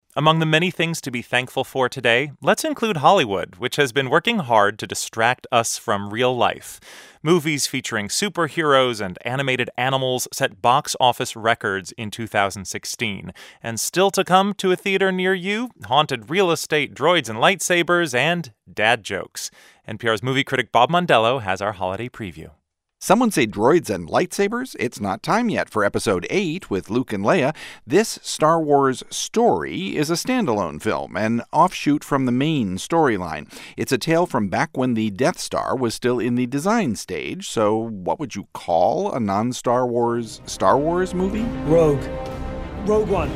Among the many things to be thankful for today, let's include Hollywood, which has been working hard to distract us from real life. Movies featuring superheroes and animated animals set box office records in 2016. And still to come to a theater near you, haunted real estate, droids and lightsabers, and dad jokes. NPR's movie critic Bob Mondello has our holiday preview. Someone say droids and lightsabers? It's not time yet for Episode 8 with Luke and Leia. This Star Wars story is a standalone film, an offshoot from the main storyline. It's a tale from back when the Death Star was still in the design stage, so what would you call a non-Star Wars Star Wars movie? Rogue One.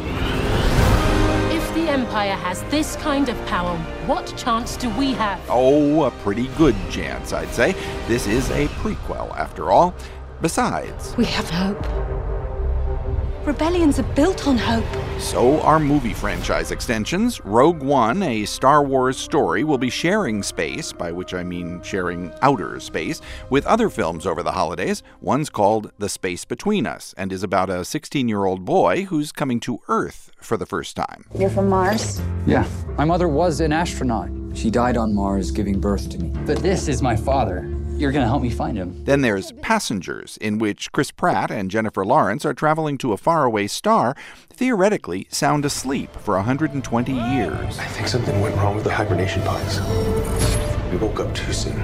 If the Empire has this kind of power, what chance do we have? Oh, a pretty good chance, I'd say. This is a prequel, after all. Besides, we have hope. Rebellions are built on hope. So are movie franchise extensions. Rogue One, a Star Wars story, will be sharing space, by which I mean sharing outer space, with other films over the holidays. One's called The Space Between Us and is about a 16-year-old boy who's coming to Earth for the first time. You're from Mars? Yeah. My mother was an astronaut. She died on Mars giving birth to me. But this is my father. You're going to help me find him. Then there's Passengers, in which Chris Pratt and Jennifer Lawrence are traveling to a faraway star, theoretically sound asleep for 120 years. I think something went wrong with the hibernation pods. We woke up too soon.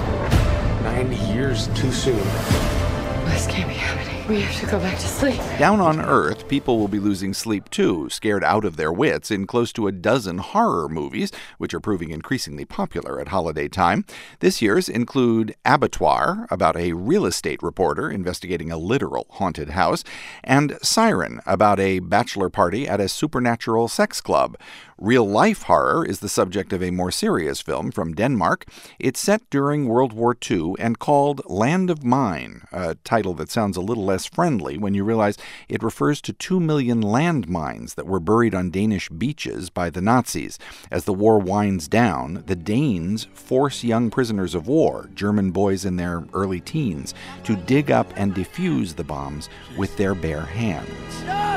90 years too soon. This can't be happening. We have to go back to sleep. Down on Earth, people will be losing sleep too, scared out of their wits in close to a dozen horror movies, which are proving increasingly popular at holiday time. This year's include Abattoir, about a real estate reporter investigating a literal haunted house, and Siren, about a bachelor party at a supernatural sex club. Real-life horror is the subject of a more serious film from Denmark. It's set during World War II and called Land of Mine, a title that sounds a little less friendly when you realize it refers to 2 million landmines that were buried on Danish beaches by the Nazis. As the war winds down, the Danes force young prisoners of war, German boys in their early teens, to dig up and defuse the bombs with their bare hands. Stop!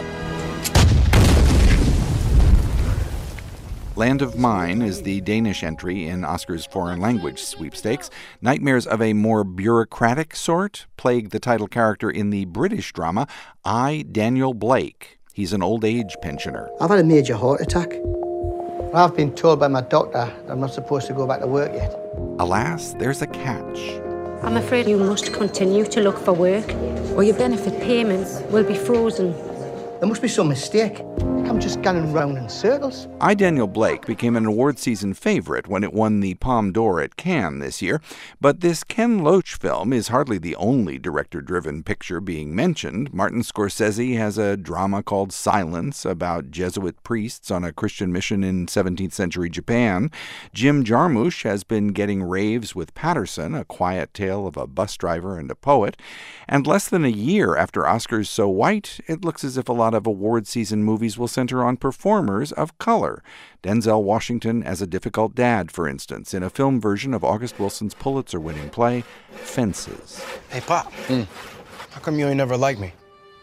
Land of Mine is the Danish entry in Oscar's foreign language sweepstakes. Nightmares of a more bureaucratic sort plague the title character in the British drama I, Daniel Blake. He's an old-age pensioner. I've had a major heart attack. I've been told by my doctor that I'm not supposed to go back to work yet. Alas, there's a catch. I'm afraid you must continue to look for work, or your benefit payments will be frozen. There must be some mistake. I'm just going round in circles. I, Daniel Blake became an award season favorite when it won the Palme d'Or at Cannes this year, but this Ken Loach film is hardly the only director-driven picture being mentioned. Martin Scorsese has a drama called Silence about Jesuit priests on a Christian mission in 17th century Japan. Jim Jarmusch has been getting raves with Patterson, a quiet tale of a bus driver and a poet. And less than a year after Oscar's So White, it looks as if a lot of award season movies will center on performers of color. Denzel Washington as a difficult dad, for instance, in a film version of August Wilson's Pulitzer-winning play, Fences. Hey, Pop. How come you ain't never liked me?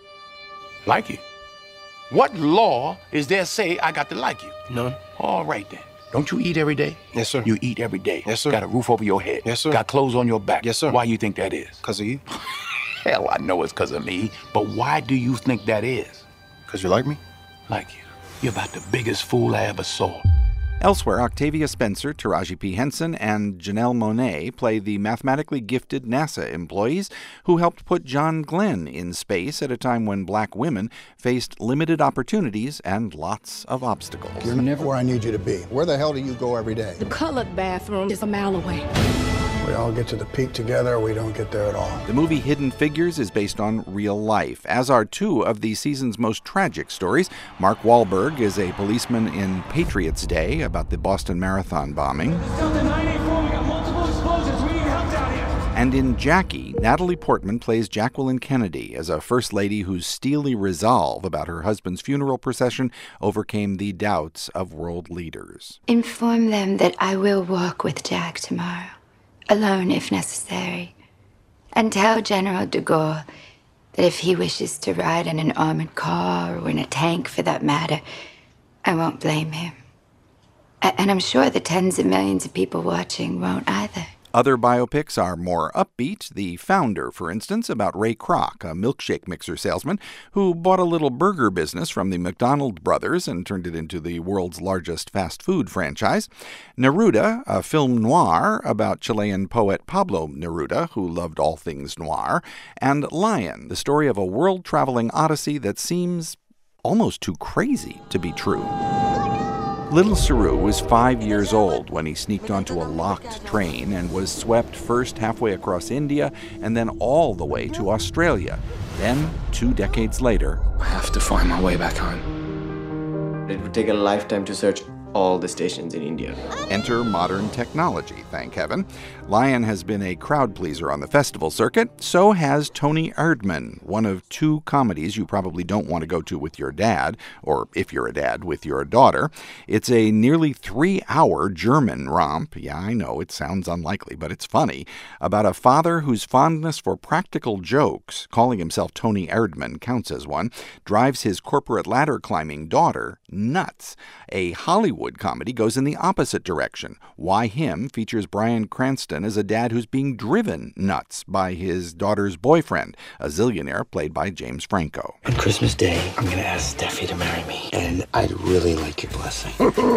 Like you? What law is there say I got to like you? None. All right, then. Don't you eat every day? Yes, sir. You eat every day? Yes, sir. Got a roof over your head? Yes, sir. Got clothes on your back? Yes, sir. Why you think that is? Because of you. Hell, I know it's because of me, but why do you think that is? Because you like me? Like you. You're about the biggest fool I ever saw. Elsewhere, Octavia Spencer, Taraji P. Henson, and Janelle Monáe play the mathematically gifted NASA employees who helped put John Glenn in space at a time when black women faced limited opportunities and lots of obstacles. You're never where I need you to be. Where the hell do you go every day? The colored bathroom is a mile away. We all get to the peak together, or we don't get there at all. The movie Hidden Figures is based on real life, as are two of the season's most tragic stories. Mark Wahlberg is a policeman in Patriots Day about the Boston Marathon bombing. And in Jackie, Natalie Portman plays Jacqueline Kennedy as a first lady whose steely resolve about her husband's funeral procession overcame the doubts of world leaders. Inform them that I will walk with Jack tomorrow. Alone if necessary, and tell General de Gaulle that if he wishes to ride in an armored car or in a tank for that matter, I won't blame him. And I'm sure the tens of millions of people watching won't either. Other biopics are more upbeat. The Founder, for instance, about Ray Kroc, a milkshake mixer salesman who bought a little burger business from the McDonald brothers and turned it into the world's largest fast food franchise. Neruda, a film noir about Chilean poet Pablo Neruda, who loved all things noir. And Lion, the story of a world-traveling odyssey that seems almost too crazy to be true. Little Saru was 5 years old when he sneaked onto a locked train and was swept first halfway across India and then all the way to Australia. Then, 2 decades later, I have to find my way back home. It would take a lifetime to search all the stations in India. Enter modern technology, thank heaven. Lion has been a crowd pleaser on the festival circuit. So has Toni Erdmann, one of 2 comedies you probably don't want to go to with your dad, or if you're a dad, with your daughter. It's a nearly 3-hour German romp. Yeah, I know, it sounds unlikely, but it's funny. About a father whose fondness for practical jokes, calling himself Toni Erdmann counts as one, drives his corporate ladder-climbing daughter nuts. A Hollywood comedy goes in the opposite direction. Why Him features Bryan Cranston as a dad who's being driven nuts by his daughter's boyfriend, a zillionaire played by James Franco. On Christmas Day, I'm going to ask Steffi to marry me, and I'd really like your blessing.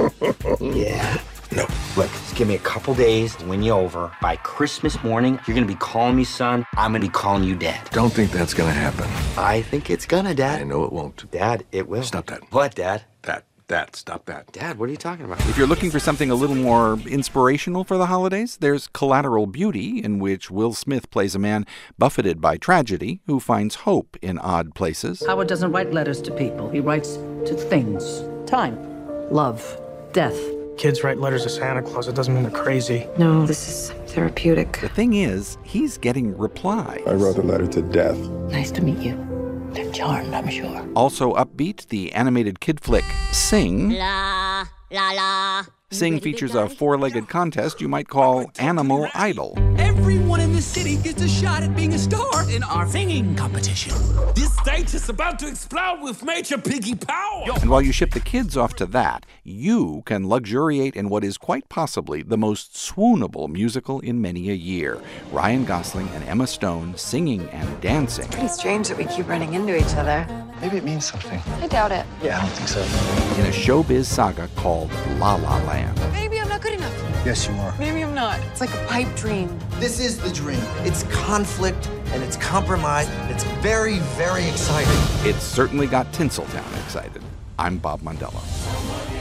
Yeah. No. Look, just give me a couple days to win you over. By Christmas morning, you're going to be calling me son. I'm going to be calling you dad. Don't think that's gonna happen. I think it's gonna, Dad. I know it won't. Dad, it will. Stop that. What, Dad? Stop that. Dad, what are you talking about? If you're looking for something a little more inspirational for the holidays, there's Collateral Beauty, in which Will Smith plays a man buffeted by tragedy who finds hope in odd places. Howard doesn't write letters to people. He writes to things. Time, love, death. Kids write letters to Santa Claus. It doesn't mean they're crazy. No, this is therapeutic. The thing is, he's getting replies. I wrote the letter to death. Nice to meet you. They're charmed, I'm sure. Also upbeat, the animated kid flick Sing. La, la, la. Sing features a 4-legged contest you might call Animal Idol. Everyone in the city gets a shot at being a star in our singing competition. This stage is about to explode with Major Piggy Power. And while you ship the kids off to that, you can luxuriate in what is quite possibly the most swoonable musical in many a year. Ryan Gosling and Emma Stone singing and dancing. Pretty strange that we keep running into each other. Maybe it means something. I doubt it. Yeah, I don't think so. In a showbiz saga called La La Land. Maybe I'm not good enough. Yes, you are. Maybe I'm not. It's like a pipe dream. This is the dream. It's conflict and it's compromise. It's very, very exciting. It's certainly got Tinseltown excited. I'm Bob Mondello.